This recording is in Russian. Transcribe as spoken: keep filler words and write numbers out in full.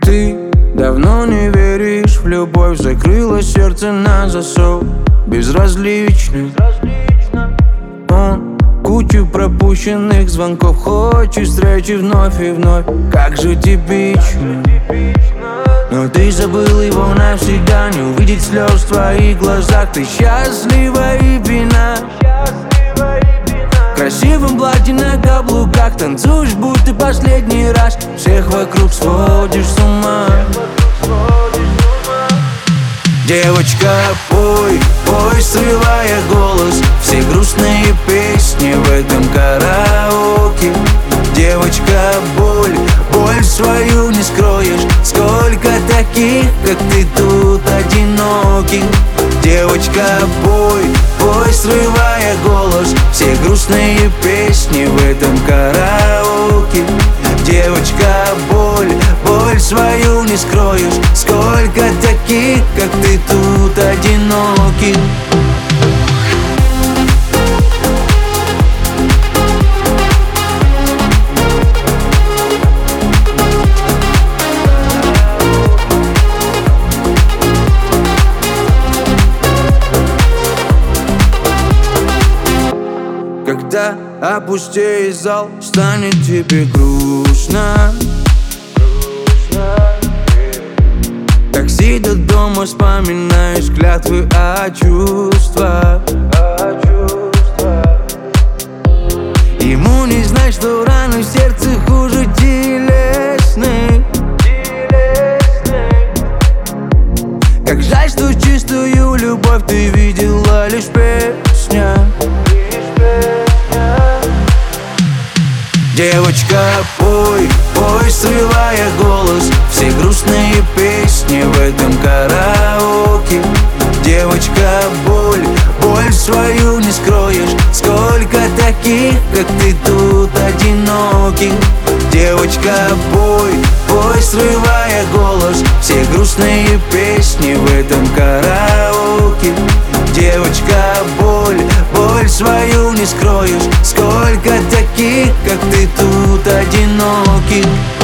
Ты давно не веришь в любовь, закрыла сердце на засов. Безразлично, он кучу пропущенных звонков, хочешь встречи вновь и вновь. Как же типично, но ты забыл его навсегда. Не увидеть слез в твоих глазах. Ты счастлива и пьяна, в красивом платье на каблуках танцуешь, будто последний раз. Всех вокруг сводишь с ума. Девочка, пой, пой, срывая голос, все грустные песни в этом караоке. Девочка, боль, боль свою не скроешь. Сколько таких, как ты, тут одиноких. Девочка, пой, пой, срывая голос, все грустные песни в этом караоке. Девочка, боль, боль свою не скроешь. Сколько таких, как ты, тут одиноких. Когда опустеет зал, станет тебе грустно. Такси до дома, вспоминаешь клятвы о чувствах. Ему не знать, что раны в сердце хуже телесных. Как жаль, что чистую любовь ты видела лишь в песнях. Девочка, пой, пой, срывая голос, все грустные песни в этом караоке. Девочка, боль, боль свою не скроешь. Сколько таких, как ты, тут одиноких. Девочка, пой, пой, срывая голос, все грустные песни в этом караоке. Девочка, боль, боль свою не скроешь. Сколько таких, как ты, тут одиноких.